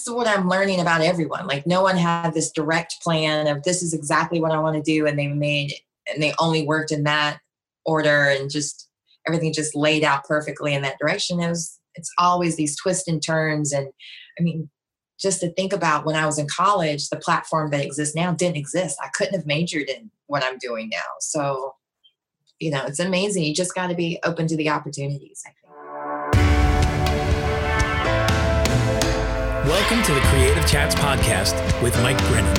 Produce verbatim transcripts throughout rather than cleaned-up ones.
that's what I'm learning about everyone. Like no one had this direct plan of this is exactly what I want to do. And they made, and they only worked in that order and just everything just laid out perfectly in that direction. It was, it's always these twists and turns. And I mean, just to think about when I was in college, the platform that exists now didn't exist. I couldn't have majored in what I'm doing now. So, you know, it's amazing. You just got to be open to the opportunities, I think. Welcome to the Creative Chats podcast with Mike Brennan.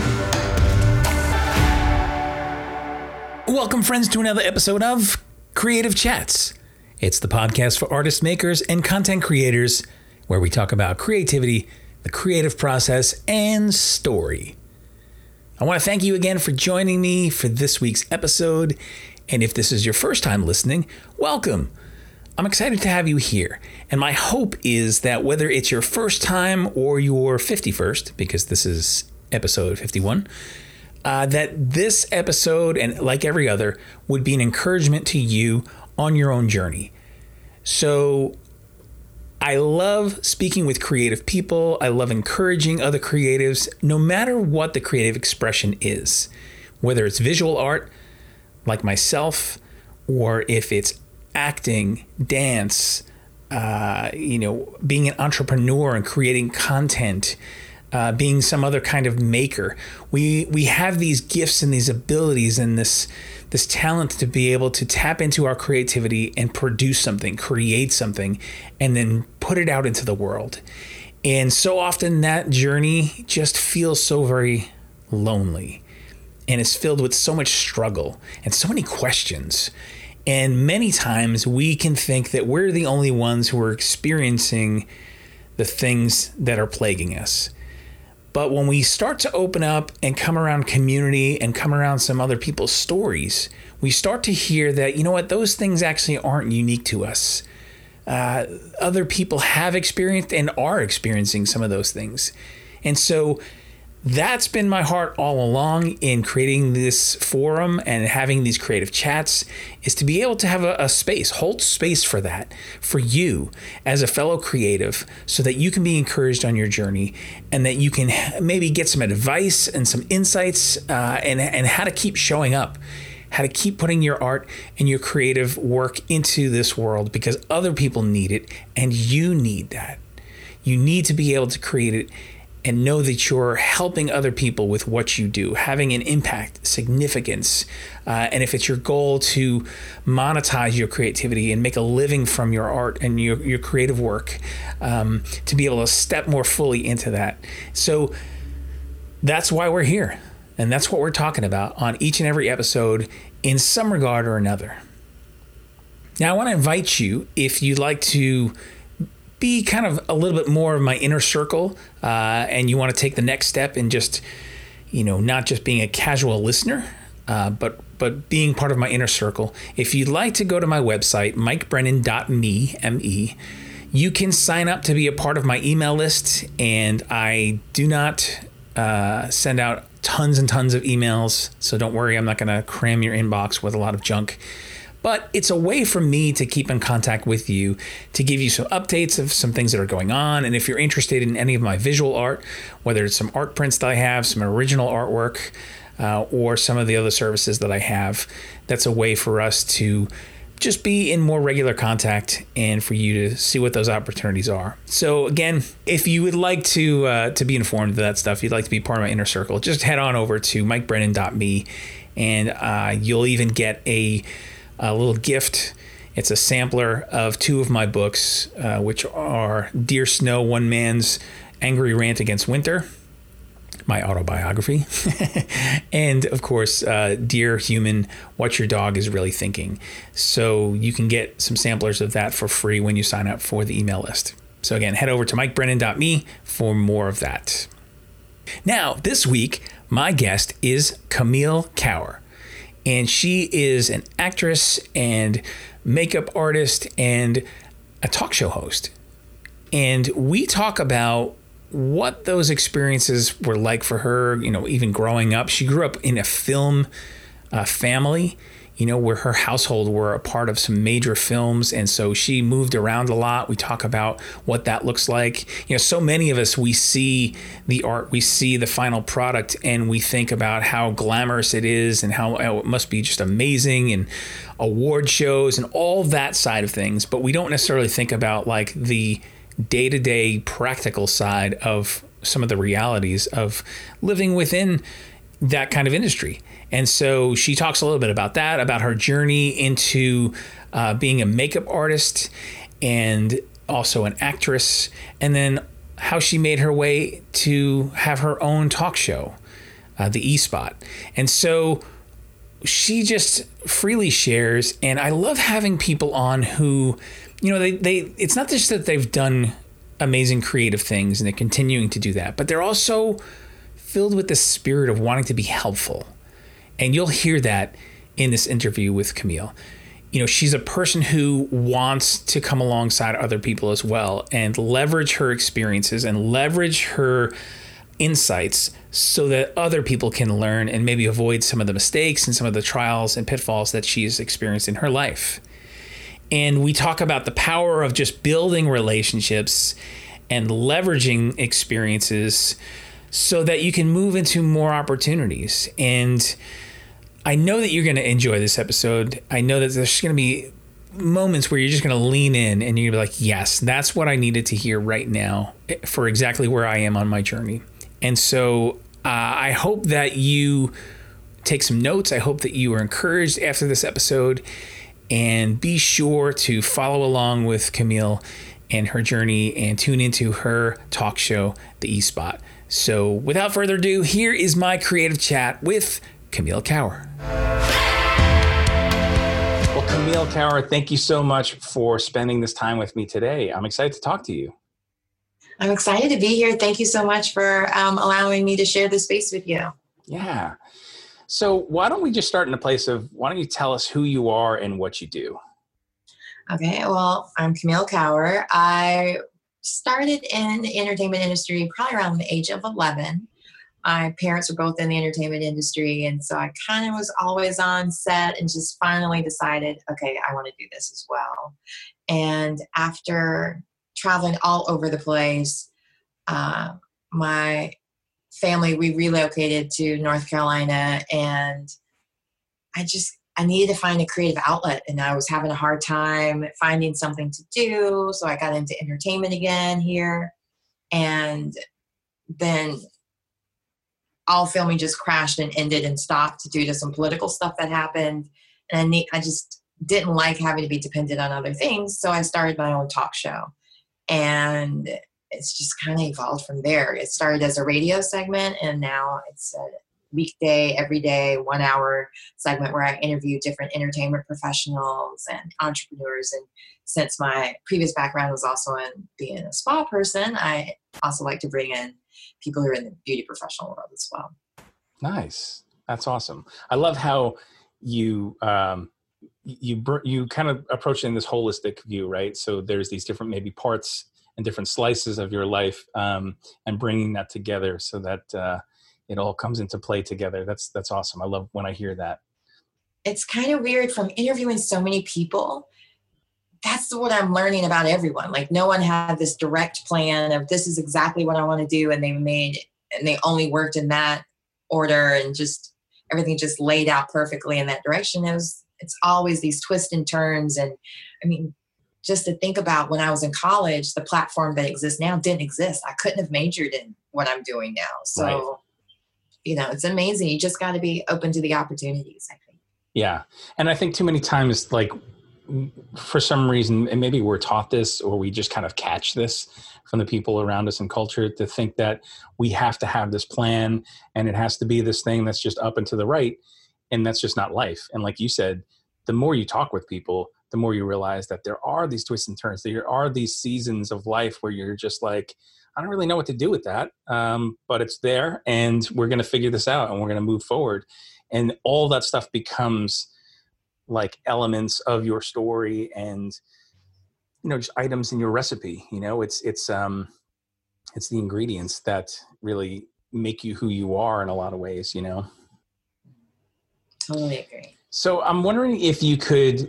Welcome, friends, to another episode of Creative Chats. It's the podcast for artists, makers, and content creators where we talk about creativity, the creative process, and story. I want to thank you again for joining me for this week's episode. And if this is your first time listening, welcome. I'm excited to have you here. And my hope is that whether it's your first time or your fifty-first, because this is episode fifty-one, uh, that this episode, and like every other, would be an encouragement to you on your own journey. So I love speaking with creative people. I love encouraging other creatives, no matter what the creative expression is, whether it's visual art, like myself, or if it's acting, dance, uh, you know, being an entrepreneur and creating content, uh, being some other kind of maker. We we have these gifts and these abilities and this this talent to be able to tap into our creativity and produce something, create something, and then put it out into the world. And so often that journey just feels so very lonely and is filled with so much struggle and so many questions. And many times we can think that we're the only ones who are experiencing the things that are plaguing us. But when we start to open up and come around community and come around some other people's stories, we start to hear that, you know what, those things actually aren't unique to us. Uh, other people have experienced and are experiencing some of those things. And so that's been my heart all along in creating this forum and having these creative chats, is to be able to have a, a space, hold space for that, for you as a fellow creative, so that you can be encouraged on your journey and that you can maybe get some advice and some insights uh, and, and how to keep showing up, how to keep putting your art and your creative work into this world, because other people need it and you need that. You need to be able to create it and know that you're helping other people with what you do, having an impact, significance. Uh, and if it's your goal to monetize your creativity and make a living from your art and your, your creative work, um, to be able to step more fully into that. So that's why we're here. And that's what we're talking about on each and every episode in some regard or another. Now, I want to invite you, if you'd like to be kind of a little bit more of my inner circle, uh, and you want to take the next step in just, you know, not just being a casual listener, uh, but but being part of my inner circle. If you'd like to go to my website, mike brennan dot me, M E, you can sign up to be a part of my email list. And I do not uh, send out tons and tons of emails, so don't worry, I'm not going to cram your inbox with a lot of junk. But it's a way for me to keep in contact with you, to give you some updates of some things that are going on. And if you're interested in any of my visual art, whether it's some art prints that I have, some original artwork, uh, or some of the other services that I have, that's a way for us to just be in more regular contact and for you to see what those opportunities are. So again, if you would like to uh, to be informed of that stuff, you'd like to be part of my inner circle, just head on over to mike brennan dot me, and uh, you'll even get a A little gift. It's a sampler of two of my books, uh, which are Dear Snow, One Man's Angry Rant Against Winter, my autobiography, and of course, uh, Dear Human, What Your Dog Is Really Thinking. So you can get some samplers of that for free when you sign up for the email list. So again, head over to mike brennan dot me for more of that. Now, this week, my guest is Camille Cower. And she is an actress and makeup artist and a talk show host. And we talk about what those experiences were like for her, you know, even growing up. She grew up in a film uh, family. you know, where her household were a part of some major films. And so she moved around a lot. We talk about what that looks like. You know, so many of us, we see the art, we see the final product, and we think about how glamorous it is and how, how it must be just amazing, and award shows and all that side of things. But we don't necessarily think about like the day-to-day practical side of some of the realities of living within that kind of industry. And so she talks a little bit about that, about her journey into uh, being a makeup artist and also an actress, and then how she made her way to have her own talk show, uh, the E-Spot. And so she just freely shares, and I love having people on who, you know, they, they it's not just that they've done amazing creative things and they're continuing to do that, but they're also filled with the spirit of wanting to be helpful. And you'll hear that in this interview with Camille. You know, she's a person who wants to come alongside other people as well and leverage her experiences and leverage her insights so that other people can learn and maybe avoid some of the mistakes and some of the trials and pitfalls that she's experienced in her life. And we talk about the power of just building relationships and leveraging experiences so that you can move into more opportunities. And I know that you're going to enjoy this episode. I know that there's going to be moments where you're just going to lean in and you're going to be like, yes, that's what I needed to hear right now for exactly where I am on my journey. And so uh, I hope that you take some notes. I hope that you are encouraged after this episode, and be sure to follow along with Camille and her journey and tune into her talk show, The E-Spot. So without further ado, here is my creative chat with Camille Cower. Well, Camille Cower, thank you so much for spending this time with me today. I'm excited to talk to you. I'm excited to be here. Thank you so much for um, allowing me to share this space with you. Yeah. So why don't we just start in a place of, why don't you tell us who you are and what you do? Okay, well, I'm Camille Cower. I started in the entertainment industry probably around the age of eleven. My parents were both in the entertainment industry, and so I kind of was always on set and just finally decided, okay, I want to do this as well. And after traveling all over the place, uh, my family, we relocated to North Carolina, and I just, I needed to find a creative outlet, and I was having a hard time finding something to do. So I got into entertainment again here, and then all filming just crashed and ended and stopped due to some political stuff that happened. And I, need, I just didn't like having to be dependent on other things. So I started my own talk show, and it's just kind of evolved from there. It started as a radio segment, and now it's a weekday, every day, one hour segment where I interview different entertainment professionals and entrepreneurs. And since my previous background was also in being a spa person, I also like to bring in people who are in the beauty professional world as well. Nice. That's awesome. I love how you, um, you, you kind of approach it in this holistic view, right? So there's these different maybe parts and different slices of your life, um, and bringing that together so that, uh, it all comes into play together. That's, that's awesome. I love when I hear that. It's kind of weird from interviewing so many people. That's what I'm learning about everyone. Like, no one had this direct plan of this is exactly what I want to do. And they made, and they only worked in that order, and just everything just laid out perfectly in that direction. It was, it's always these twists and turns. And I mean, just to think about when I was in college, the platform that exists now didn't exist. I couldn't have majored in what I'm doing now. So, right. You know, it's amazing. You just got to be open to the opportunities, I think. Yeah. And I think too many times, like, for some reason, and maybe we're taught this, or we just kind of catch this from the people around us in culture, to think that we have to have this plan and it has to be this thing that's just up and to the right. And that's just not life. And like you said, the more you talk with people, the more you realize that there are these twists and turns. There are these seasons of life where you're just like, I don't really know what to do with that, um, but it's there, and we're going to figure this out, and we're going to move forward. And all that stuff becomes like elements of your story, and, you know, just items in your recipe. You know, it's it's um, it's the ingredients that really make you who you are in a lot of ways. You know. Totally agree. So I'm wondering if you could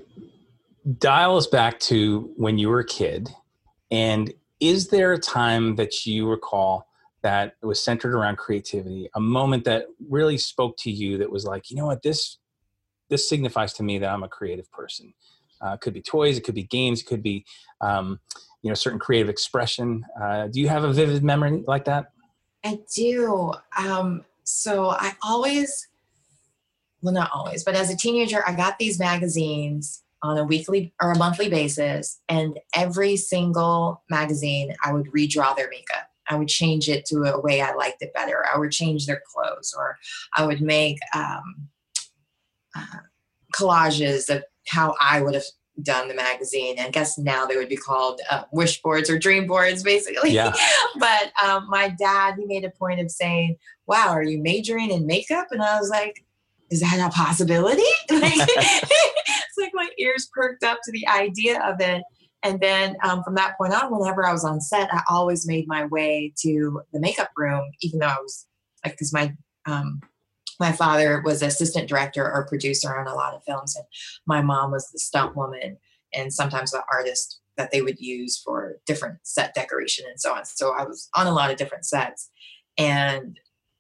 dial us back to when you were a kid, and is there a time that you recall that was centered around creativity, a moment that really spoke to you that was like, you know what, this this signifies to me that I'm a creative person? Uh, it could be toys, it could be games, it could be um, you know, certain creative expression. Uh, do you have a vivid memory like that? I do. Um, so I always, well, not always, but as a teenager, I got these magazines on a weekly or a monthly basis. And every single magazine, I would redraw their makeup. I would change it to a way I liked it better. I would change their clothes, or I would make um, uh, collages of how I would have done the magazine. I guess now they would be called uh, wish boards or dream boards, basically. Yeah. But um, my dad, he made a point of saying, wow, are you majoring in makeup? And I was like, is that a possibility? Like, it's like my ears perked up to the idea of it. And then um, from that point on, whenever I was on set, I always made my way to the makeup room, even though I was like, because my um, my father was assistant director or producer on a lot of films, and my mom was the stunt woman and sometimes the artist that they would use for different set decoration and so on. So I was on a lot of different sets, and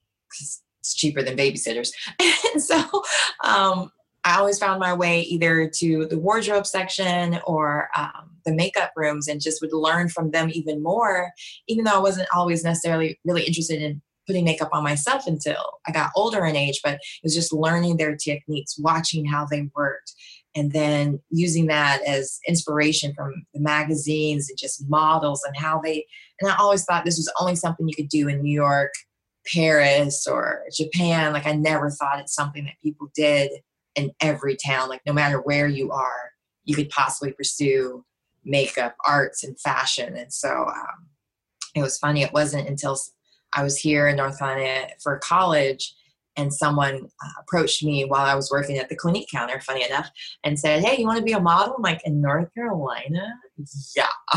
it's cheaper than babysitters. And so um, I always found my way either to the wardrobe section or um, the makeup rooms, and just would learn from them even more, even though I wasn't always necessarily really interested in putting makeup on myself until I got older in age, but it was just learning their techniques, watching how they worked, and then using that as inspiration from the magazines and just models and how they, and I always thought this was only something you could do in New York, Paris, or Japan. Like I never thought it's something that people did in every town. Like no matter where you are, you could possibly pursue makeup, arts, and fashion. And so um, it was funny. It wasn't until I was here in North Carolina for college, and someone uh, approached me while I was working at the Clinique counter, funny enough, and said, hey, you want to be a model? I'm like, in North Carolina? Yeah.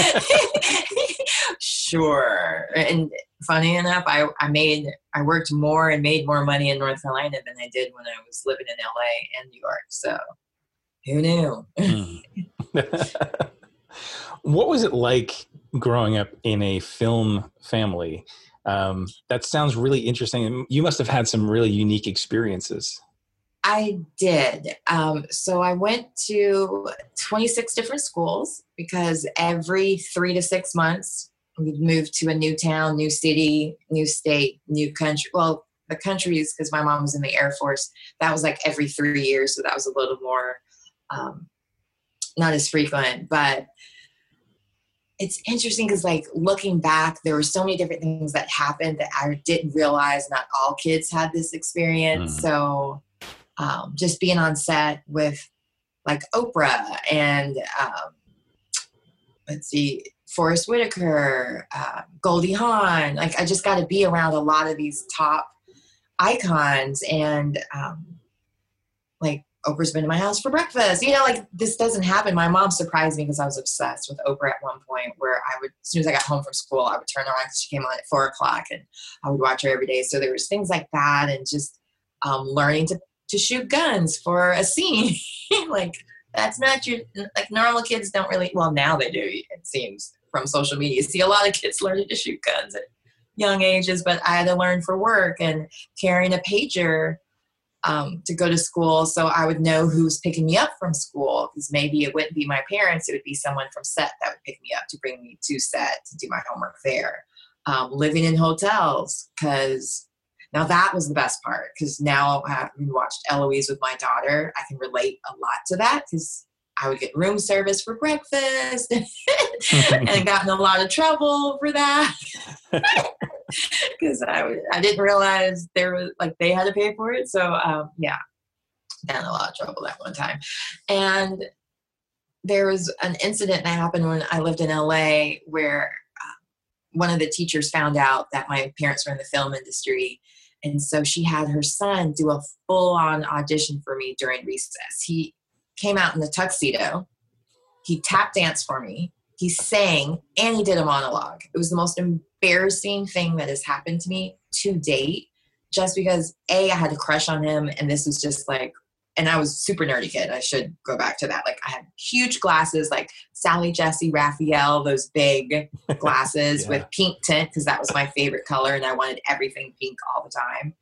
Sure. And funny enough, I, I made, I worked more and made more money in North Carolina than I did when I was living in L A and New York. So who knew? Mm. What was it like growing up in a film family? Um, that sounds really interesting. You must have had some really unique experiences. I did. Um, so I went to twenty-six different schools because every three to six months we'd move to a new town, new city, new state, new country. Well, the countries, because my mom was in the Air Force, that was like every three years. So that was a little more, um, not as frequent, but it's interesting because like looking back, there were so many different things that happened that I didn't realize not all kids had this experience. Mm. So um, just being on set with like Oprah and um, let's see, Forrest Whitaker, uh, Goldie Hawn, like I just got to be around a lot of these top icons, and um, like Oprah's been to my house for breakfast. You know, like this doesn't happen. My mom surprised me because I was obsessed with Oprah at one point, where I would, as soon as I got home from school, I would turn around because she came on at four o'clock and I would watch her every day. So there was things like that, and just um, learning to, to shoot guns for a scene. Like that's not your, like normal kids don't really, well, now they do, it seems, from social media. You see a lot of kids learning to shoot guns at young ages, but I had to learn for work and carrying a pager Um, to go to school, so I would know who's picking me up from school, because maybe it wouldn't be my parents, it would be someone from set that would pick me up to bring me to set to do my homework there. Um, living in hotels, because now that was the best part, because now having watched Eloise with my daughter, I can relate a lot to that, because I would get room service for breakfast and I got in a lot of trouble for that. Because I, I didn't realize there was like they had to pay for it. So um, yeah, got in a lot of trouble that one time. And there was an incident that happened when I lived in L A where uh, one of the teachers found out that my parents were in the film industry. And so she had her son do a full-on audition for me during recess. He came out in the tuxedo. He tap danced for me. He sang, and he did a monologue. It was the most embarrassing thing that has happened to me to date, just because A, I had a crush on him, and this was just like and I was super nerdy kid. I should go back to that. Like I had huge glasses, like Sally Jesse Raphael, those big glasses yeah. with pink tint, because that was my favorite color, and I wanted everything pink all the time.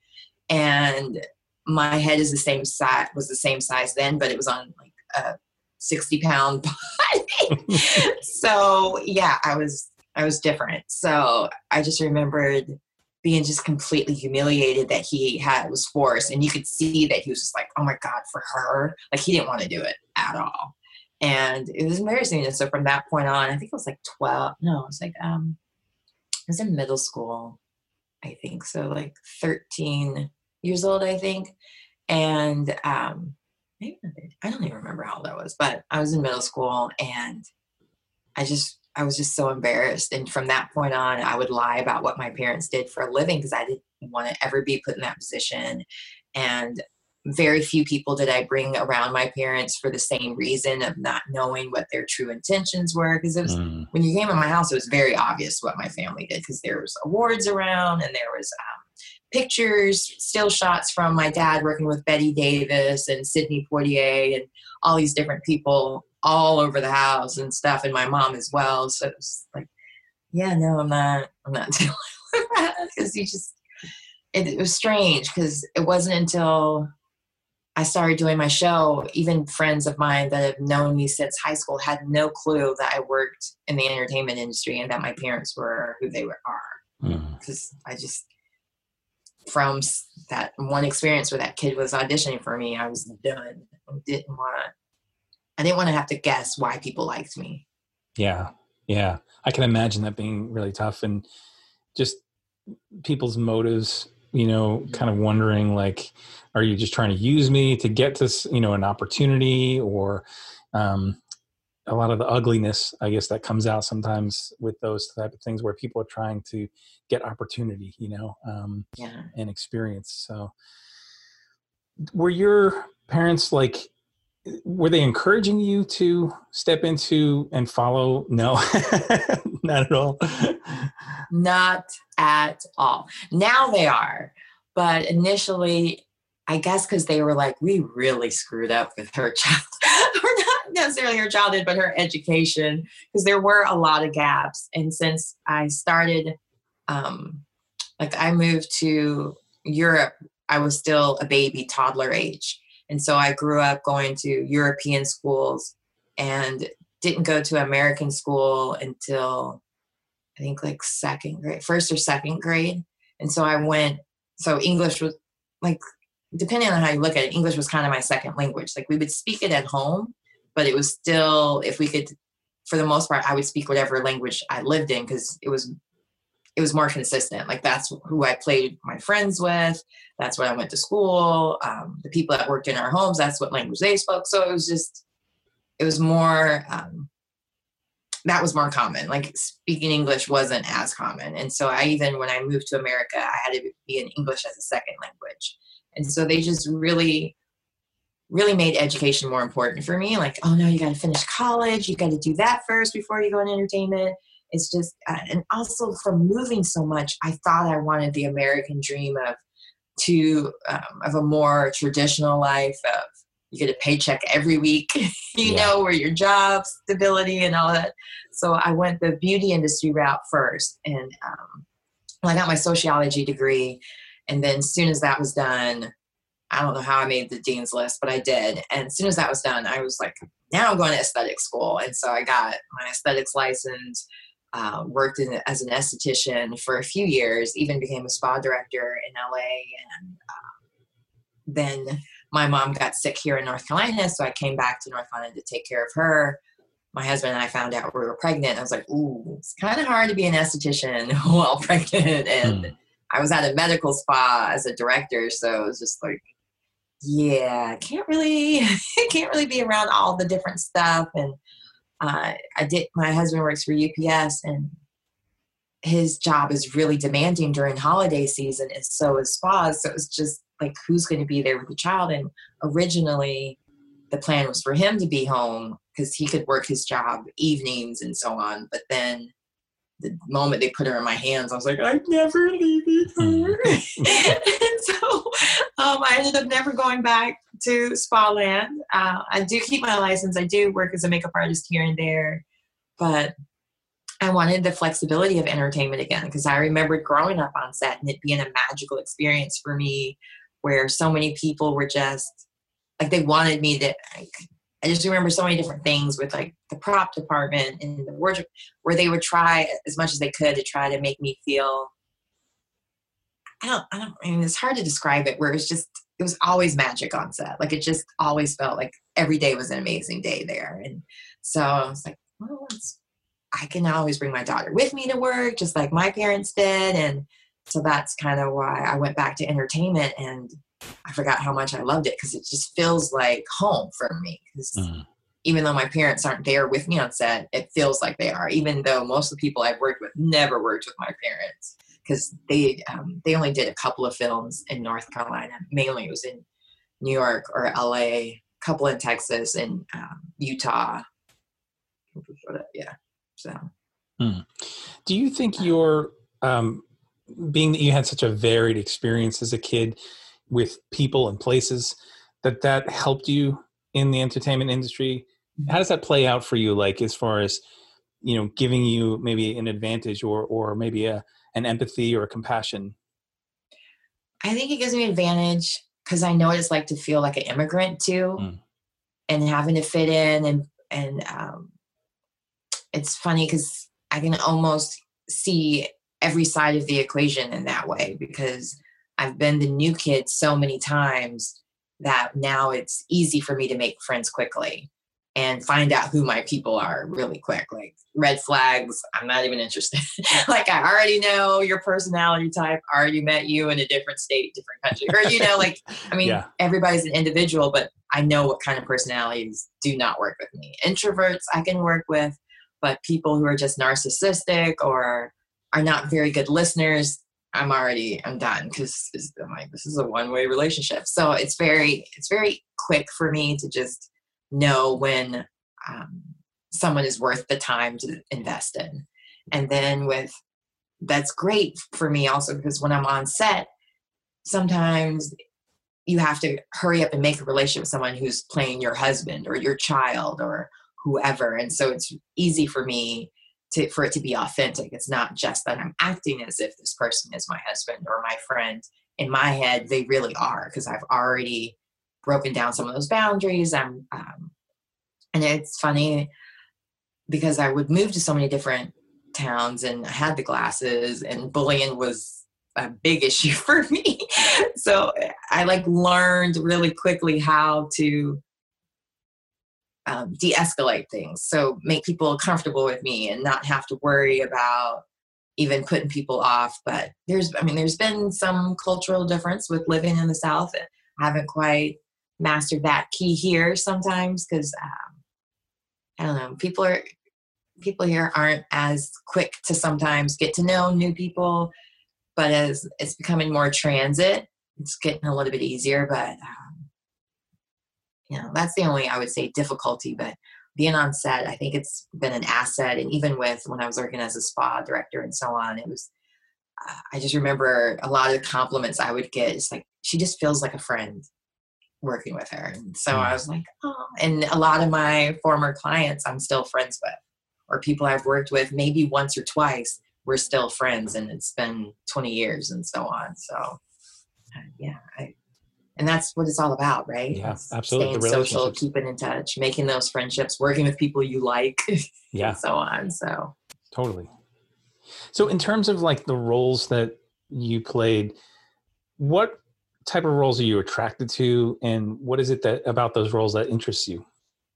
And my head is the same size, was the same size then, but it was on like a sixty pound body. So yeah, I was, I was different. So I just remembered being just completely humiliated that he had was forced, and you could see that he was just like, oh my God, for her, like he didn't want to do it at all. And it was embarrassing. And so from that point on, I think it was like twelve, no, it was like, um, I was in middle school, I think. So like thirteen years old, I think. And, um, maybe I don't even remember how old I was, but I was in middle school, and I just, I was just so embarrassed. And from that point on, I would lie about what my parents did for a living because I didn't want to ever be put in that position. And very few people did I bring around my parents for the same reason of not knowing what their true intentions were. Because it was mm. when you came in my house, it was very obvious what my family did, because there was awards around, and there was um, pictures, still shots from my dad working with Betty Davis and Sidney Poitier and all these different people all over the house and stuff, and my mom as well. So it was like, yeah, no, I'm not, I'm not dealing with that, because you just, it, it was strange, because it wasn't until I started doing my show, even friends of mine that have known me since high school had no clue that I worked in the entertainment industry and that my parents were who they were are. Because mm. I just, from that one experience where that kid was auditioning for me, I was done. I didn't want to, I didn't want to have to guess why people liked me. Yeah. Yeah. I can imagine that being really tough, and just people's motives, you know, kind of wondering, like, are you just trying to use me to get this, you know, an opportunity, or um, a lot of the ugliness, I guess, that comes out sometimes with those type of things where people are trying to get opportunity, you know, um, yeah. and experience. So were your parents like, were they encouraging you to step into and follow? No, not at all. Not at all. Now they are. But initially, I guess because they were like, we really screwed up with her child. Or not necessarily her childhood, but her education, because there were a lot of gaps. And since I started, um, like I moved to Europe, I was still a baby, toddler age. And so I grew up going to European schools and didn't go to American school until I think like second grade, first or second grade. And so I went, so English was like, depending on how you look at it, English was kind of my second language. Like we would speak it at home, but it was still, if we could, for the most part, I would speak whatever language I lived in, because it was it was more consistent. Like that's who I played my friends with. That's what I went to school. Um, the people that worked in our homes, that's what language they spoke. So it was just, it was more, um, that was more common. Like speaking English wasn't as common. And so I even, when I moved to America, I had to be in English as a second language. And so they just really, really made education more important for me. Like, oh no, you got to finish college. You got to do that first before you go into entertainment. It's just, uh, and also from moving so much, I thought I wanted the American dream of to um, of a more traditional life of you get a paycheck every week, you yeah. know, where your job stability and all that. So I went the beauty industry route first, and um, I got my sociology degree, and then as soon as that was done, I don't know how I made the dean's list, but I did. And as soon as that was done, I was like, now I'm going to aesthetic school, and so I got my aesthetics license. Uh, worked in, as an esthetician for a few years, even became a spa director in L A. And uh, then my mom got sick here in North Carolina, so I came back to North Carolina to take care of her. My husband and I found out we were pregnant. I was like, ooh, it's kind of hard to be an esthetician while pregnant. And mm. I was at a medical spa as a director, so it was just like, yeah, can't really, can't really be around all the different stuff. And Uh, I did, my husband works for U P S, and his job is really demanding during holiday season, and so is spas. So it's just like, who's going to be there with the child? And originally the plan was for him to be home because he could work his job evenings and so on. But then the moment they put her in my hands, I was like, I'm never leaving her. And so um, I ended up never going back to Spa Land. Uh, I do keep my license. I do work as a makeup artist here and there, but I wanted the flexibility of entertainment again, because I remembered growing up on set and it being a magical experience for me, where so many people were just like, they wanted me to, like, I just remember so many different things with like the prop department and the wardrobe, where they would try as much as they could to try to make me feel, I don't, I don't, I mean, it's hard to describe it, where it was just, it was always magic on set. Like, it just always felt like every day was an amazing day there. And so I was like, well, it's, I can always bring my daughter with me to work, just like my parents did. And so that's kind of why I went back to entertainment, and I forgot how much I loved it, because it just feels like home for me. Because mm. even though my parents aren't there with me on set, it feels like they are, even though most of the people I've worked with never worked with my parents, because they, um, they only did a couple of films in North Carolina. Mainly it was in New York or L A, a couple in Texas and um, Utah. Yeah. So, hmm. Do you think your, um, being that you had such a varied experience as a kid with people and places, that that helped you in the entertainment industry? How does that play out for you? Like, as far as, you know, giving you maybe an advantage or, or maybe a, an empathy or a compassion? I think it gives me an advantage because I know what it's like to feel like an immigrant too, mm. and having to fit in, and, and, um, it's funny because I can almost see every side of the equation in that way, because I've been the new kid so many times that now it's easy for me to make friends quickly and find out who my people are really quick. Like, red flags, I'm not even interested. Like, I already know your personality type, already met you in a different state, different country. Or, you know, like, I mean, yeah. everybody's an individual, but I know what kind of personalities do not work with me. Introverts I can work with, but people who are just narcissistic or are not very good listeners, I'm already, I'm done, because I'm like, this is a one-way relationship. So it's very, it's very quick for me to just know when um, someone is worth the time to invest in. And then with, that's great for me also, because when I'm on set, sometimes you have to hurry up and make a relationship with someone who's playing your husband or your child or whoever. And so it's easy for me to, for it to be authentic. It's not just that I'm acting as if this person is my husband or my friend. In my head, they really are, because I've already broken down some of those boundaries. I'm, um, and it's funny because I would move to so many different towns and I had the glasses, and bullying was a big issue for me. So I like learned really quickly how to Um, de-escalate things, so make people comfortable with me and not have to worry about even putting people off. But there's, I mean, there's been some cultural difference with living in the South. I haven't quite mastered that key here sometimes, because um, I don't know, people are people here aren't as quick to sometimes get to know new people. But as it's becoming more transit, it's getting a little bit easier. But um, you know, that's the only, I would say, difficulty. But being on set, I think it's been an asset. And even with when I was working as a spa director and so on, it was, uh, I just remember a lot of the compliments I would get. It's like, she just feels like a friend working with her. And so I was like, oh, and a lot of my former clients I'm still friends with, or people I've worked with maybe once or twice, we're still friends, and it's been twenty years and so on. So uh, yeah, I, and that's what it's all about, right? Yeah, absolutely. Staying social, keeping in touch, making those friendships, working with people you like, yeah, and so on. So totally. So in terms of like the roles that you played, what type of roles are you attracted to, and what is it that about those roles that interests you?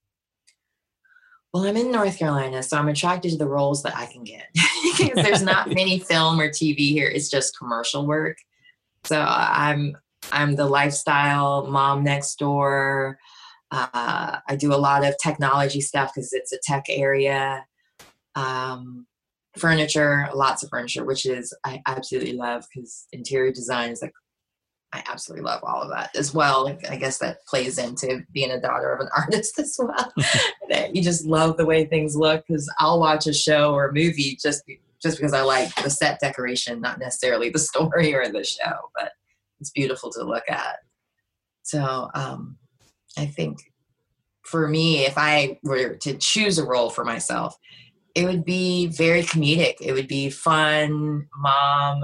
Well, I'm in North Carolina, so I'm attracted to the roles that I can get, because there's not many film or T V here. It's just commercial work. So I'm I'm the lifestyle mom next door. Uh, I do a lot of technology stuff because it's a tech area. Um, furniture, lots of furniture, which is I absolutely love, because interior design is like, I absolutely love all of that as well. I guess that plays into being a daughter of an artist as well. That you just love the way things look, because I'll watch a show or a movie just just because I like the set decoration, not necessarily the story or the show, but it's beautiful to look at. So um, I think for me, if I were to choose a role for myself, it would be very comedic. It would be fun, mom,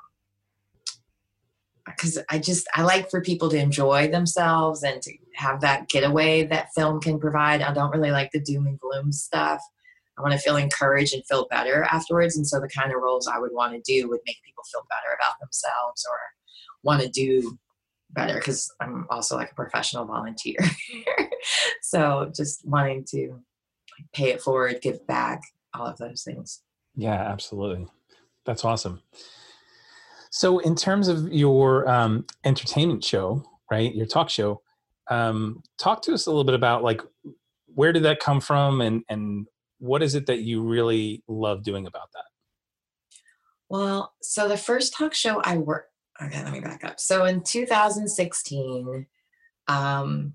because I just, I like for people to enjoy themselves and to have that getaway that film can provide. I don't really like the doom and gloom stuff. I want to feel encouraged and feel better afterwards. And so the kind of roles I would want to do would make people feel better about themselves or want to do better, because I'm also like a professional volunteer. So just wanting to pay it forward, give back, all of those things. Yeah, absolutely. That's awesome. So in terms of your um, entertainment show, right, your talk show, um, talk to us a little bit about like, where did that come from, and, and what is it that you really love doing about that? Well, so the first talk show I worked, okay, let me back up. So in two thousand sixteen, um,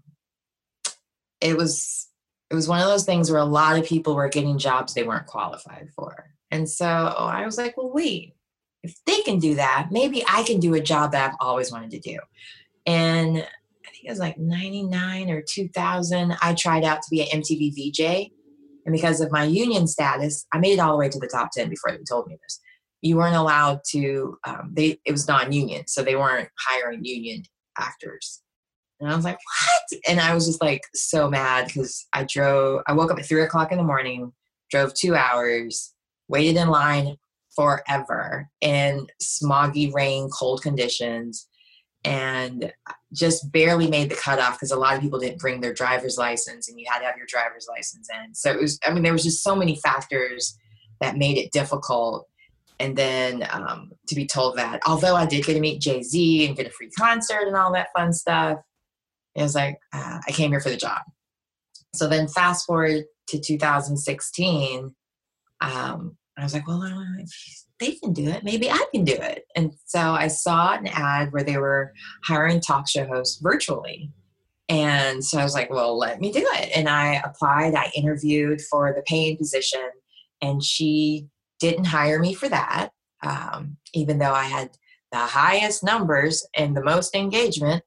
it was, it was one of those things where a lot of people were getting jobs they weren't qualified for. And so I was like, well, wait, if they can do that, maybe I can do a job that I've always wanted to do. And I think it was like ninety-nine or two thousand, I tried out to be an M T V V J. And because of my union status, I made it all the way to the top ten before they told me this. You weren't allowed to, um, they it was non-union, so they weren't hiring union actors. And I was like, what? And I was just like so mad because I drove, I woke up at three o'clock in the morning, drove two hours, waited in line forever in smoggy rain, cold conditions, and just barely made the cutoff because a lot of people didn't bring their driver's license and you had to have your driver's license in. So it was, I mean, there was just so many factors that made it difficult. And then um, to be told that, although I did get to meet Jay-Z and get a free concert and all that fun stuff, it was like, uh, I came here for the job. So then fast forward to two thousand sixteen, um, I was like, well, if they can do it, maybe I can do it. And so I saw an ad where they were hiring talk show hosts virtually. And so I was like, well, let me do it. And I applied, I interviewed for the paying position, and she didn't hire me for that, um, even though I had the highest numbers and the most engagement.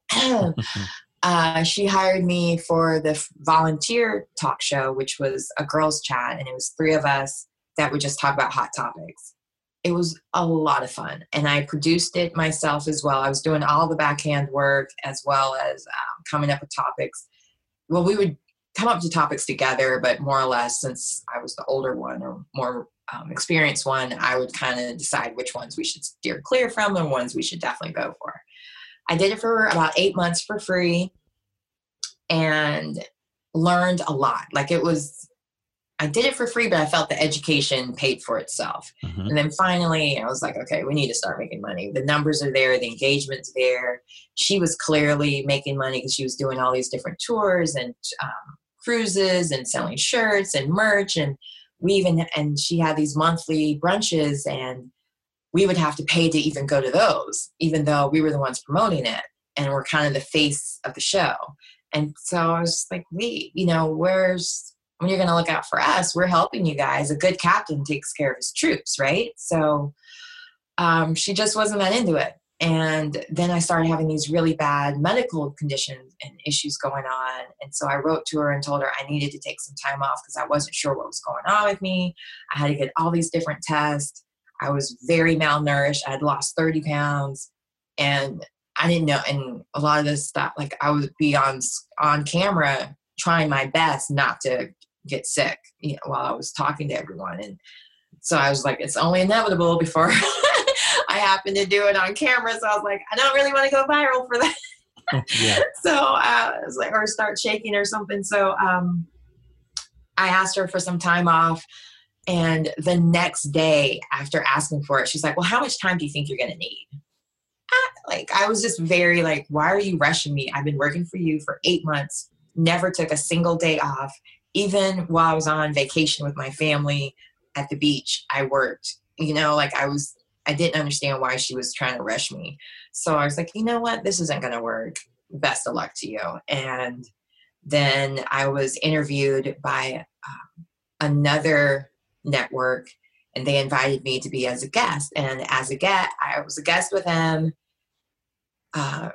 Uh, she hired me for the volunteer talk show, which was a girls' chat, and it was three of us that would just talk about hot topics. It was a lot of fun, and I produced it myself as well. I was doing all the backhand work as well as um, coming up with topics. Well, we would come up to topics together, but more or less, since I was the older one or more um, experienced one, I would kind of decide which ones we should steer clear from and ones we should definitely go for. I did it for about eight months for free and learned a lot. Like it was, I did it for free, but I felt the education paid for itself. Mm-hmm. And then finally I was like, okay, we need to start making money. The numbers are there. The engagement's there. She was clearly making money because she was doing all these different tours and um, cruises and selling shirts and merch. And we even, and she had these monthly brunches, and we would have to pay to even go to those, even though we were the ones promoting it and we're kind of the face of the show. And so I was like, wait, you know, where's, when you're going to look out for us, we're helping you guys. A good captain takes care of his troops, right? So um, she just wasn't that into it. And then I started having these really bad medical conditions and issues going on. And so I wrote to her and told her I needed to take some time off because I wasn't sure what was going on with me. I had to get all these different tests. I was very malnourished. I had lost thirty pounds, and I didn't know. And a lot of this stuff, like I would be on, on camera trying my best not to get sick, you know, while I was talking to everyone. And so I was like, it's only inevitable before I happened to do it on camera. So I was like, I don't really want to go viral for that. Yeah. So uh, I was like, or start shaking or something. So um, I asked her for some time off. And the next day after asking for it, she's like, well, how much time do you think you're going to need? I, like, I was just very like, why are you rushing me? I've been working for you for eight months, never took a single day off. Even while I was on vacation with my family at the beach, I worked, you know, like I was, I didn't understand why she was trying to rush me. So I was like, you know what, this isn't going to work. Best of luck to you. And then I was interviewed by um, another network, and they invited me to be as a guest. And as a guest, I was a guest with them. Uh,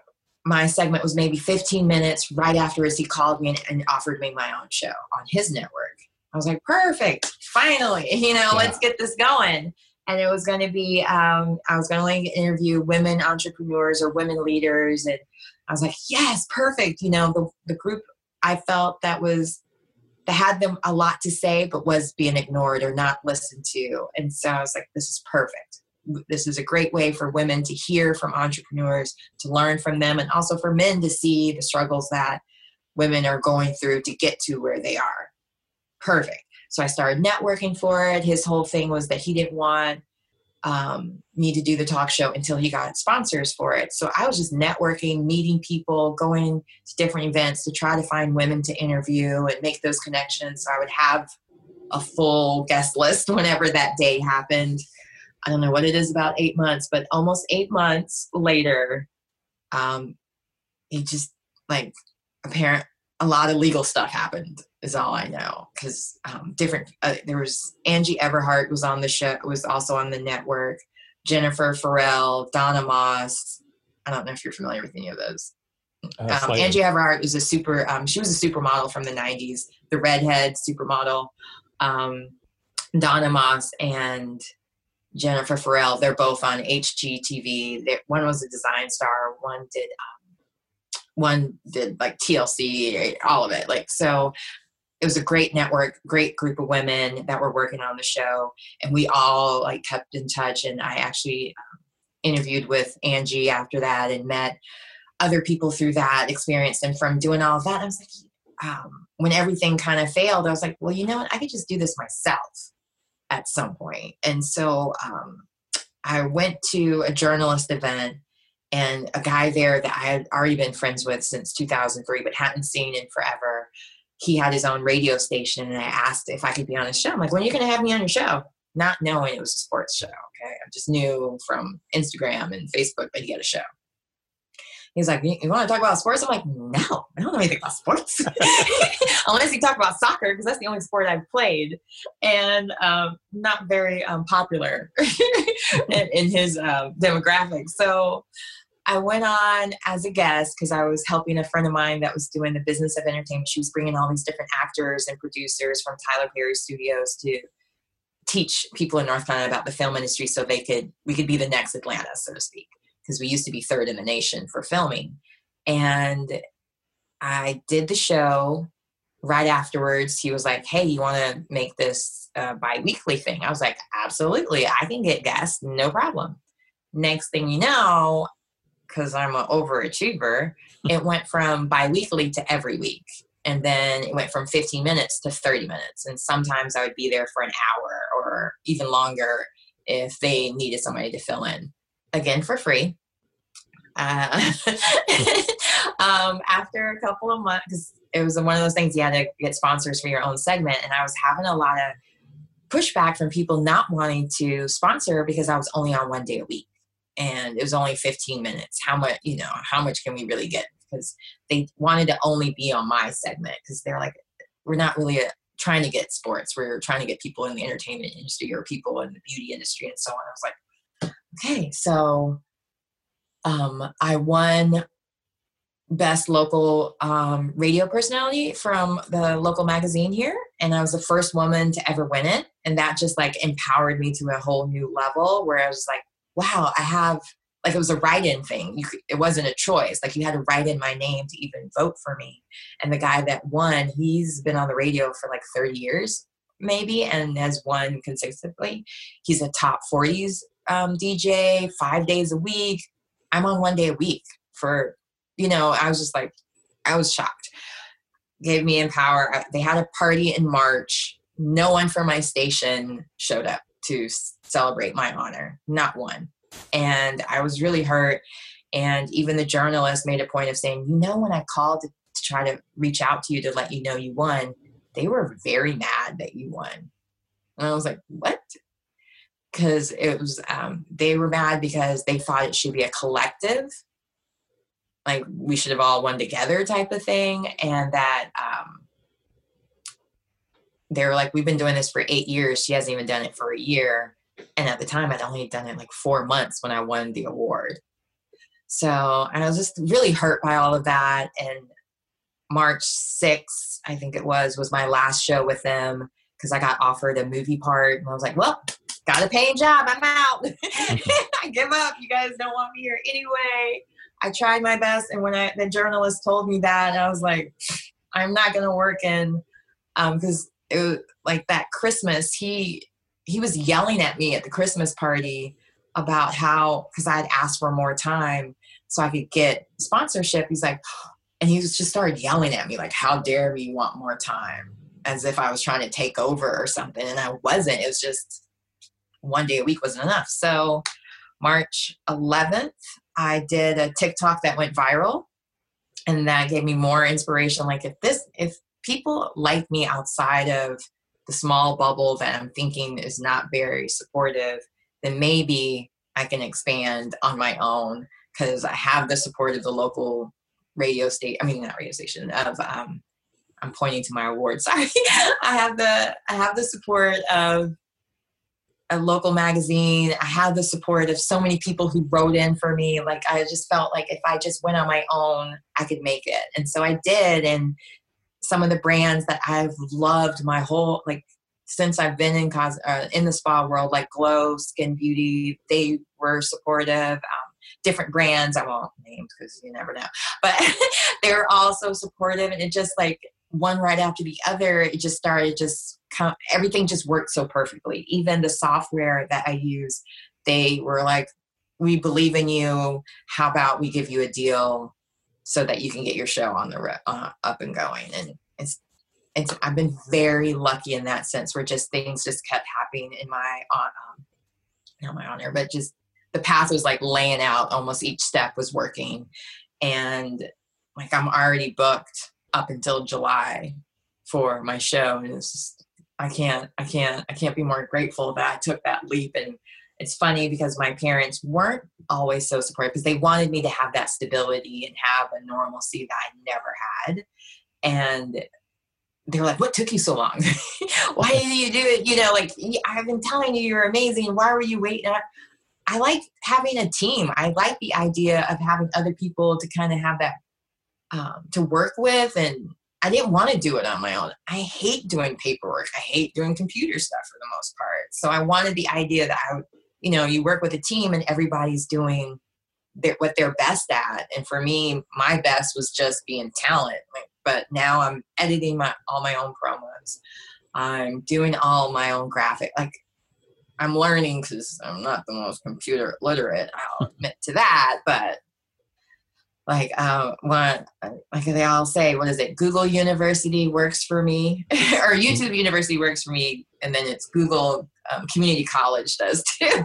my segment was maybe fifteen minutes. Right afterwards, he called me and, and offered me my own show on his network. I was like, perfect, finally, you know, yeah. let's get this going. And it was going to be, um, I was going to like interview women entrepreneurs or women leaders. And I was like, yes, perfect. You know, the, the group I felt that was, that had them a lot to say, but was being ignored or not listened to. And so I was like, this is perfect. This is a great way for women to hear from entrepreneurs, to learn from them, and also for men to see the struggles that women are going through to get to where they are. Perfect. So I started networking for it. His whole thing was that he didn't want um, me to do the talk show until he got sponsors for it. So I was just networking, meeting people, going to different events to try to find women to interview and make those connections. So I would have a full guest list whenever that day happened. I don't know what it is about eight months, but almost eight months later, um, it just like apparent a lot of legal stuff happened is all I know. Cause, um, different, uh, there was Angie Everhart was on the show, was also on the network, Jennifer Farrell, Donna Moss. I don't know if you're familiar with any of those. Uh, um, Angie Everhart was a super, um, she was a supermodel from the nineties, the redhead supermodel. Um, Donna Moss and Jennifer Farrell, they're both on H G T V. They're, one was a design star, one did, um, one did like T L C, all of it. Like, so it was a great network, great group of women that were working on the show. And we all like kept in touch. And I actually um, interviewed with Angie after that and met other people through that experience. And from doing all of that, I was like, um, when everything kind of failed, I was like, well, you know what? I could just do this myself at some point. And so um, I went to a journalist event, and a guy there that I had already been friends with since two thousand three, but hadn't seen in forever. He had his own radio station, and I asked if I could be on his show. I'm like, when are you going to have me on your show? Not knowing it was a sports show. Okay. I just knew from Instagram and Facebook that he had a show. He's like, you, you want to talk about sports? I'm like, no, I don't know anything about sports. Unless you talk about soccer, because that's the only sport I've played. And um, not very um, popular in, in his uh, demographic. So I went on as a guest because I was helping a friend of mine that was doing the business of entertainment. She was bringing all these different actors and producers from Tyler Perry Studios to teach people in North Carolina about the film industry so they could, we could be the next Atlanta, so to speak. Because we used to be third in the nation for filming. And I did the show. Right afterwards, he was like, hey, you want to make this uh, bi-weekly thing? I was like, absolutely. I can get guests, no problem. Next thing you know, because I'm an overachiever, it went from bi-weekly to every week. And then it went from fifteen minutes to thirty minutes. And sometimes I would be there for an hour or even longer if they needed somebody to fill in. Again, for free. Uh, um, after a couple of months, because it was one of those things you had to get sponsors for your own segment. And I was having a lot of pushback from people not wanting to sponsor because I was only on one day a week. And it was only fifteen minutes. How much, you know, how much can we really get? Because they wanted to only be on my segment because they're like, we're not really a, trying to get sports. We're trying to get people in the entertainment industry or people in the beauty industry and so on. I was like, okay, so um, I won best local um, radio personality from the local magazine here. And I was the first woman to ever win it. And that just like empowered me to a whole new level where I was like, wow, I have, like it was a write-in thing. You could, it wasn't a choice. Like you had to write in my name to even vote for me. And the guy that won, he's been on the radio for like thirty years maybe and has won consistently. He's a top forties um, D J, five days a week. I'm on one day a week for, you know, I was just like, I was shocked. Gave me Empower. They had a party in March. No one from my station showed up to celebrate my honor. Not one. And I was really hurt. And even the journalist made a point of saying, you know, when I called to, to try to reach out to you to let you know you won, they were very mad that you won. And I was like, what? Because it was, um, they were mad because they thought it should be a collective, like we should have all won together type of thing. And that um, they were like, we've been doing this for eight years. She hasn't even done it for a year. And at the time I'd only done it like four months when I won the award. So I was just really hurt by all of that. And March sixth, I think it was, was my last show with them because I got offered a movie part. And I was like, well, got a paying job. I'm out. I give up. You guys don't want me here anyway. I tried my best. And when I, the journalist told me that, I was like, I'm not going to work in, um, cause it was like that Christmas, he, he was yelling at me at the Christmas party about how, cause I had asked for more time so I could get sponsorship. He's like, and he was just started yelling at me, like, how dare me want more time, as if I was trying to take over or something. And I wasn't. It was just one day a week wasn't enough. So March eleventh, I did a TikTok that went viral, and that gave me more inspiration. Like, if this, if people like me outside of the small bubble that I'm thinking is not very supportive, then maybe I can expand on my own, because I have the support of the local radio station. I mean, not radio station of, um, I'm pointing to my award. Sorry. I have the, I have the support of a local magazine. I have the support of so many people who wrote in for me. Like, I just felt like if I just went on my own, I could make it. And so I did. And some of the brands that I've loved my whole, like, since I've been in cos uh, in the spa world, like Glow Skin Beauty, they were supportive. Um, different brands, I won't name because you never know, but they were also supportive. And it just, like, one right after the other, it just started just come, everything just worked so perfectly. Even the software that I use, they were like, we believe in you. How about we give you a deal so that you can get your show on the re- uh, up and going? And it's, it's, I've been very lucky in that sense, where just things just kept happening in my, um, not my honor, but just the path was like laying out. Almost each step was working. And like, I'm already booked up until July for my show. And it's just, I can't, I can't, I can't be more grateful that I took that leap. And it's funny because my parents weren't always so supportive, because they wanted me to have that stability and have a normalcy that I never had. And they're like, what took you so long? Why did you do it? You know, like, I've been telling you you're amazing. Why were you waiting? I like having a team. I like the idea of having other people to kind of have that, um, to work with. And I didn't want to do it on my own. I hate doing paperwork. I hate doing computer stuff for the most part. So I wanted the idea that I would, you know, you work with a team and everybody's doing their, what they're best at. And for me, my best was just being talent. Like, but now I'm editing my, all my own promos. I'm doing all my own graphic. Like, I'm learning, because I'm not the most computer literate. I'll admit to that. But like, um, what, like they all say, what is it? Google University works for me, or YouTube University works for me. And then it's Google um, Community College does too.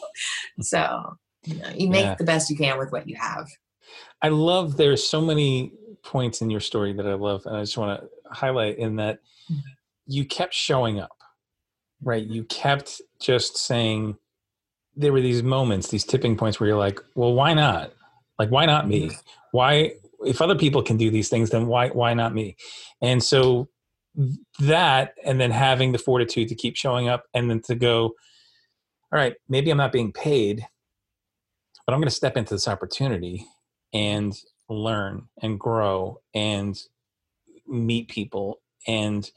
So, you know, you make Yeah. the best you can with what you have. I love, there's so many points in your story that I love. And I just want to highlight in that you kept showing up, right? You kept just saying, there were these moments, these tipping points where you're like, well, why not? Like, why not me? Why, if other people can do these things, then why, why not me? And so that, and then having the fortitude to keep showing up, and then to go, all right, maybe I'm not being paid, but I'm going to step into this opportunity and learn and grow and meet people and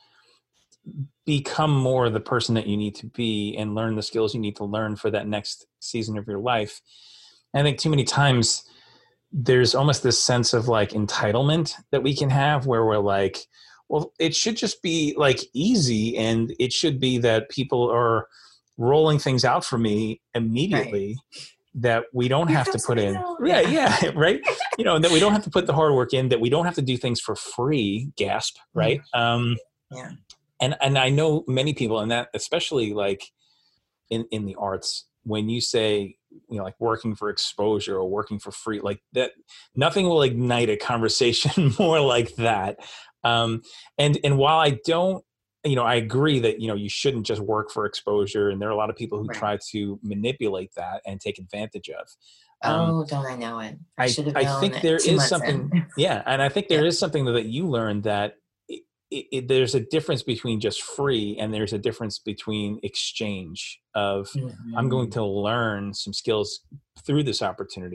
become more the person that you need to be, and learn the skills you need to learn for that next season of your life. And I think too many times there's almost this sense of like entitlement that we can have, where we're like, well, it should just be like easy, and it should be that people are rolling things out for me immediately. Right. That we don't have to put in. Yeah, yeah, right. You know, that we don't have to put the hard work in, that we don't have to do things for free, gasp, right? Um, yeah. And and I know many people, and that especially like in, in the arts, when you say, you know, like working for exposure or working for free, like that, nothing will ignite a conversation more like that. Um, and and while I don't, you know, I agree that, you know, you shouldn't just work for exposure. And there are a lot of people who right. try to manipulate that and take advantage of. Um, oh, don't I know it? I, I should have I known think it there two is months something, in. yeah. And I think there yeah. is something that you learned, that it, it, it, there's a difference between just free, and there's a difference between exchange of, mm-hmm. I'm going to learn some skills through this opportunity,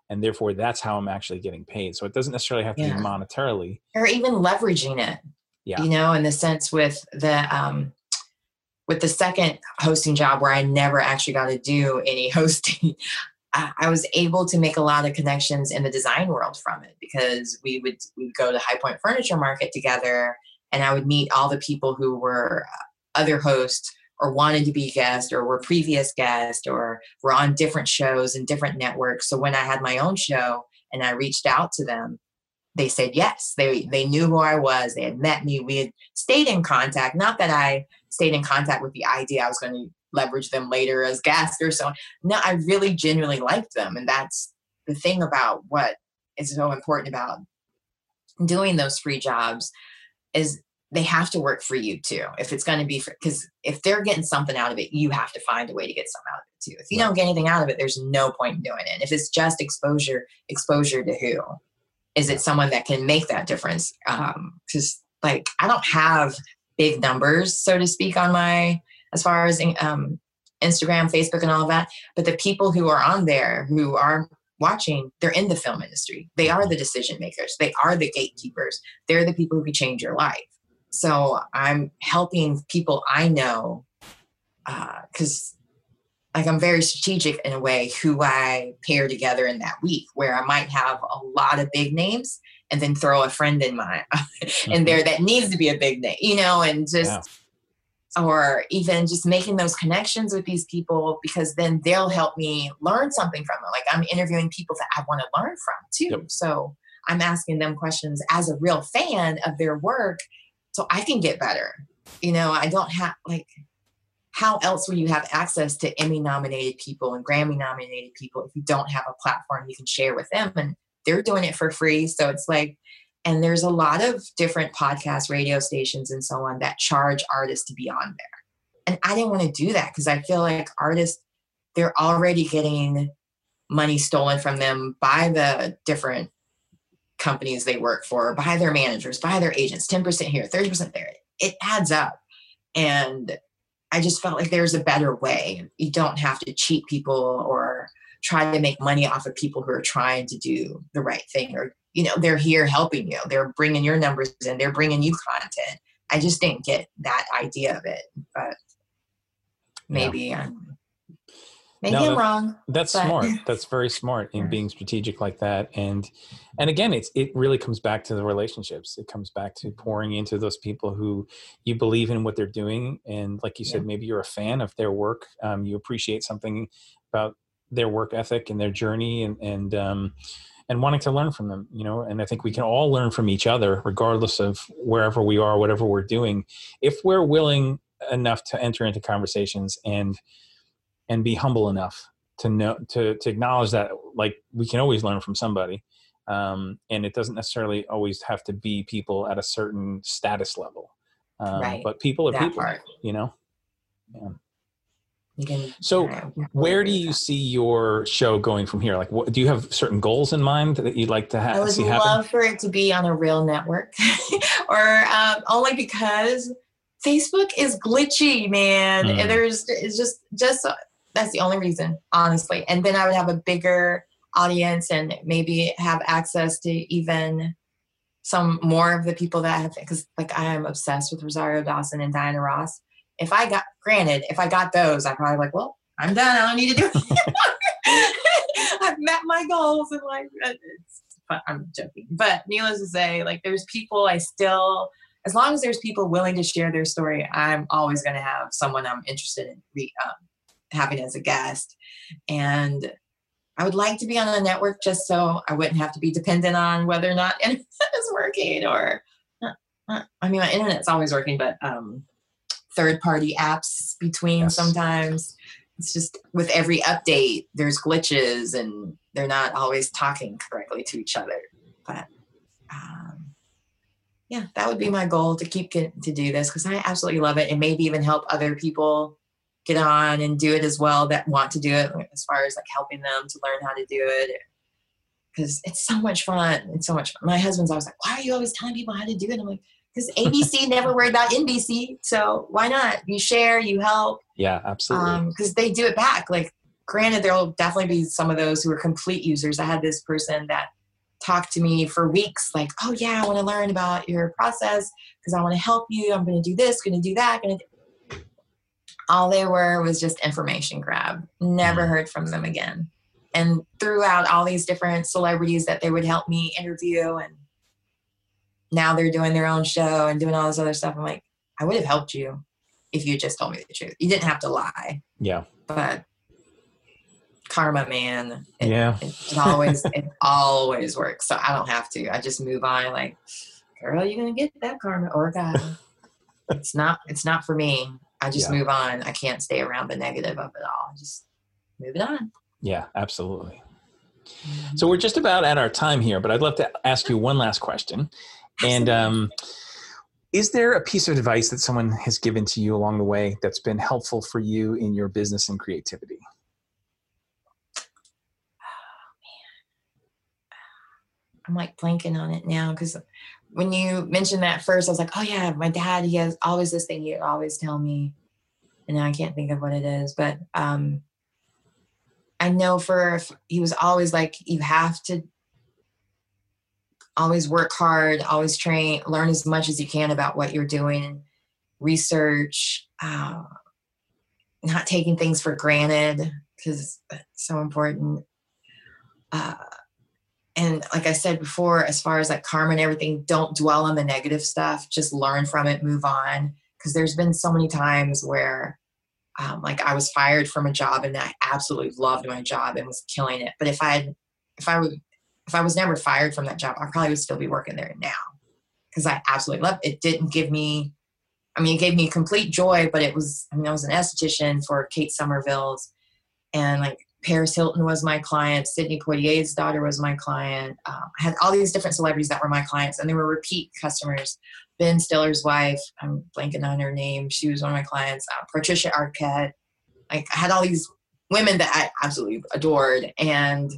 and therefore that's how I'm actually getting paid. So it doesn't necessarily have to Yeah. be monetarily. Or even leveraging it, Yeah. you know, in the sense with the, um, with the second hosting job where I never actually got to do any hosting, I, I was able to make a lot of connections in the design world from it, because we would, we would go to High Point Furniture Market together, and I would meet all the people who were other hosts or wanted to be guests or were previous guests or were on different shows and different networks. So when I had my own show and I reached out to them, they said yes. They they knew who I was. They had met me. We had stayed in contact. Not that I stayed in contact with the idea I was going to leverage them later as guests or so. No, I really genuinely liked them. And that's the thing about what is so important about doing those free jobs, is they have to work for you too. If it's going to be, because if they're getting something out of it, you have to find a way to get something out of it too. If you Right. don't get anything out of it, there's no point in doing it. And if it's just exposure, exposure to who? Is it someone that can make that difference? Um, because like, I don't have big numbers, so to speak, on my, as far as um, Instagram, Facebook, and all of that. But the people who are on there, who are watching, they're in the film industry. They are the decision makers. They are the gatekeepers. They're the people who can change your life. So I'm helping people I know, because uh, like I'm very strategic in a way who I pair together in that week, where I might have a lot of big names and then throw a friend in mine mm-hmm. and there that needs to be a big name, you know, and just, yeah. or even just making those connections with these people, because then they'll help me learn something from them. Like I'm interviewing people that I want to learn from too. Yep. So I'm asking them questions as a real fan of their work, so I can get better. You know, I don't have like, how else will you have access to Emmy nominated people and Grammy nominated people if you don't have a platform you can share with them? And they're doing it for free. So it's like, and there's a lot of different podcast radio stations and so on that charge artists to be on there. And I didn't want to do that, because I feel like artists, they're already getting money stolen from them by the different companies they work for, by their managers, by their agents, ten percent here, thirty percent there. It adds up. And I just felt like there's a better way. You don't have to cheat people or try to make money off of people who are trying to do the right thing. Or, you know, they're here helping you. They're bringing your numbers in. They're bringing you content. I just didn't get that idea of it. But maybe yeah. I'm maybe no, I'm that, wrong. That's but. smart. That's very smart in being strategic like that. And and again, it's it really comes back to the relationships. It comes back to pouring into those people who you believe in what they're doing. And like you said, yeah. maybe you're a fan of their work. Um, you appreciate something about their work ethic and their journey, and and um, and wanting to learn from them. You know, and I think we can all learn from each other, regardless of wherever we are, whatever we're doing, if we're willing enough to enter into conversations and and be humble enough to know, to, to acknowledge that, like, we can always learn from somebody. Um, and it doesn't necessarily always have to be people at a certain status level. Um, right. But people are that people, part. you know? Yeah. You can, so uh, where do you see your show going from here? Like, what, do you have certain goals in mind that you'd like to ha- I would see happen? love for it to be on a real network or um, only because Facebook is glitchy, man. Mm. And there's, it's just, just, that's the only reason, honestly. And then I would have a bigger audience and maybe have access to even some more of the people that have, because like I am obsessed with Rosario Dawson and Diana Ross. If I got, granted, if I got those, I'd probably like, well, I'm done. I don't need to do it. I've met my goals and like, it's, I'm joking. But needless to say, like there's people I still, as long as there's people willing to share their story, I'm always going to have someone I'm interested in re, um, having as a guest. And I would like to be on a network just so I wouldn't have to be dependent on whether or not internet is working or, uh, uh, I mean, my internet's always working, but um, third-party apps between yes. sometimes. It's just with every update, there's glitches and they're not always talking correctly to each other. But um, yeah, that would be my goal, to keep get, to do this, because I absolutely love it, and maybe even help other people get on and do it as well that want to do it, as far as like helping them to learn how to do it, because it's so much fun. It's so much fun. My husband's always like, why are you always telling people how to do it? I'm like, because A B C never worried about N B C, so why not? You share, you help. Yeah, absolutely. Because um, they do it back. Like granted, there'll definitely be some of those who are complete users. I had this person that talked to me for weeks, like, oh yeah, I want to learn about your process because I want to help you. I'm going to do this, going to do that. Going to do. All they were was just information grab. Never heard from them again. And throughout all these different celebrities that they would help me interview, and now they're doing their own show and doing all this other stuff. I'm like, I would have helped you if you just told me the truth. You didn't have to lie. Yeah. But karma, man. It, yeah. It, it always, it always works. So I don't have to. I just move on. Like, girl, you're going to get that karma, or guy. It's not, it's not for me. I just yeah. move on. I can't stay around the negative of it all. Just move it on. Yeah, absolutely. So we're just about at our time here, but I'd love to ask you one last question. And um, is there a piece of advice that someone has given to you along the way that's been helpful for you in your business and creativity? Oh, man. I'm like blanking on it now, because when you mentioned that first, I was like, oh yeah, my dad, he has always this thing he'd always tell me, and now I can't think of what it is, but um, I know for, he was always like, you have to always work hard, always train, learn as much as you can about what you're doing, research, uh, not taking things for granted, because that's so important. Uh, and like I said before, as far as like karma and everything, don't dwell on the negative stuff, just learn from it, move on. Because there's been so many times where um, like I was fired from a job and I absolutely loved my job and was killing it. But if I had, if I would, if I was never fired from that job, I probably would still be working there now, because I absolutely loved it. It didn't give me, I mean, it gave me complete joy, but it was, I mean, I was an esthetician for Kate Somerville's, and like Paris Hilton was my client. Sidney Poitier's daughter was my client. Um, I had all these different celebrities that were my clients, and they were repeat customers. Ben Stiller's wife, I'm blanking on her name. She was one of my clients. Uh, Patricia Arquette. Like, I had all these women that I absolutely adored. And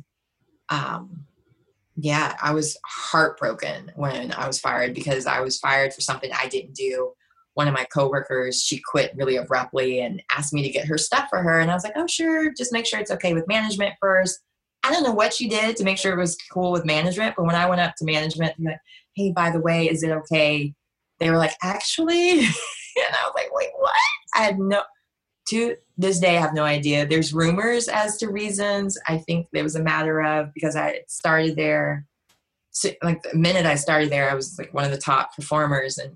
um, yeah, I was heartbroken when I was fired, because I was fired for something I didn't do. One of my coworkers, she quit really abruptly and asked me to get her stuff for her. And I was like, oh, sure. Just make sure it's okay with management first. I don't know what she did to make sure it was cool with management. But when I went up to management, they're like, hey, by the way, is it okay? They were like, actually, and I was like, wait, what? I had no, to this day, I have no idea. There's rumors as to reasons. I think there was a matter of, because I started there, so like the minute I started there, I was like one of the top performers. And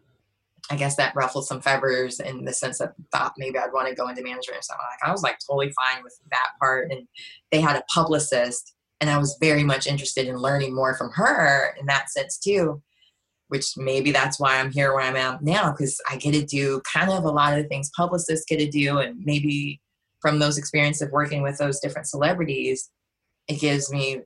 I guess that ruffled some feathers in the sense that I thought maybe I'd want to go into management or something. Like, I was like totally fine with that part. And they had a publicist, and I was very much interested in learning more from her in that sense too, which maybe that's why I'm here where I'm at now, because I get to do kind of a lot of the things publicists get to do. And maybe from those experiences of working with those different celebrities, it gives me,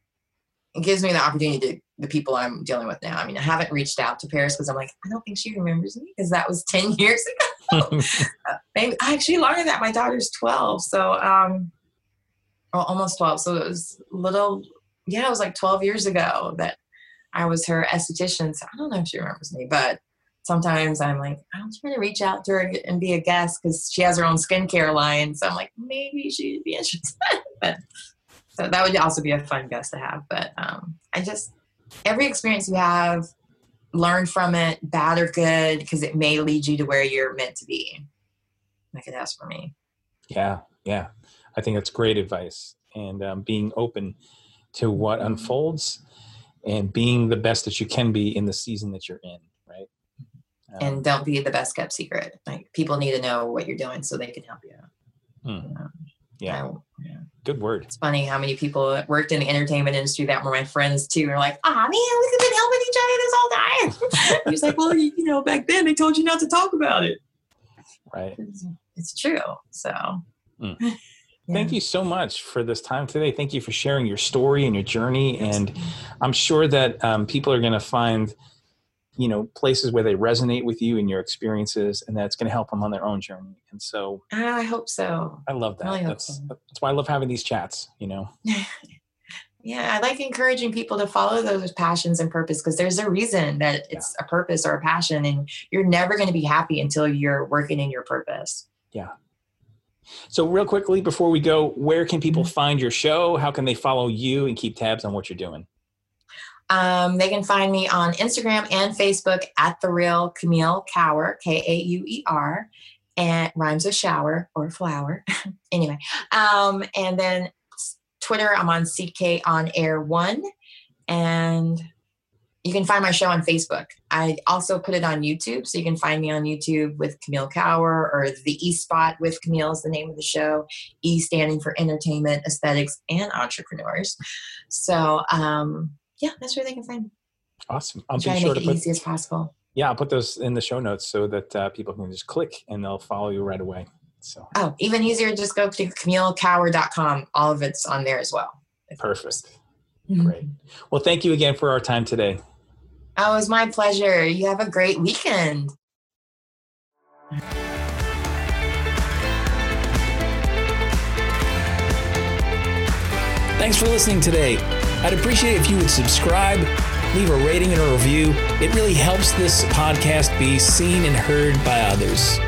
it gives me the opportunity to the people I'm dealing with now. I mean, I haven't reached out to Paris because I'm like, I don't think she remembers me, because that was ten years ago. uh, maybe actually longer than that. My daughter's twelve. So, um, well, almost twelve. So it was little, yeah, it was like twelve years ago that I was her esthetician. So I don't know if she remembers me, but sometimes I'm like, I'm trying to reach out to her and be a guest, because she has her own skincare line. So I'm like, maybe she'd be interested. But so that would also be a fun guest to have. But um, I just, every experience you have, learn from it, bad or good, because it may lead you to where you're meant to be. Like it has for me. Yeah, yeah. I think that's great advice. And um, being open to what unfolds and being the best that you can be in the season that you're in, right? Um, and don't be the best kept secret. Like, people need to know what you're doing so they can help you out. Hmm. You know? Yeah. I, yeah. Good word. It's funny how many people that worked in the entertainment industry that were my friends too are like, ah, man, we could been helping each other this whole time. He was like, well, you, you know, back then they told you not to talk about it. Right. It's, it's true. So. Mm. Yeah. Thank you so much for this time today. Thank you for sharing your story and your journey. And I'm sure that um, people are going to find, you know, places where they resonate with you and your experiences, and that's going to help them on their own journey. And so I hope so. I love that. I really that's, hope so. That's why I love having these chats, you know? Yeah. I like encouraging people to follow those passions and purpose, because there's a reason that it's yeah. a purpose or a passion, and you're never going to be happy until you're working in your purpose. Yeah. So real quickly before we go, where can people find your show? How can they follow you and keep tabs on what you're doing? Um, they can find me on Instagram and Facebook at The Real Camille Kauer, K A U E R, and rhymes with shower or flower. Anyway, um, and then Twitter, I'm on C K On Air one, and you can find my show on Facebook. I also put it on YouTube, so you can find me on YouTube with Camille Kauer, or The E Spot with Camille is the name of the show. E standing for entertainment, aesthetics, and entrepreneurs. So, um, yeah, that's where they can find me. Awesome. I'll try be to sure make to it put, easy as possible. Yeah, I'll put those in the show notes so that uh, people can just click and they'll follow you right away. So. Oh, even easier, just go to camille kauer dot com. All of it's on there as well. Perfect. Mm-hmm. Great. Well, thank you again for our time today. Oh, it was my pleasure. You have a great weekend. Thanks for listening today. I'd appreciate it if you would subscribe, leave a rating and a review. It really helps this podcast be seen and heard by others.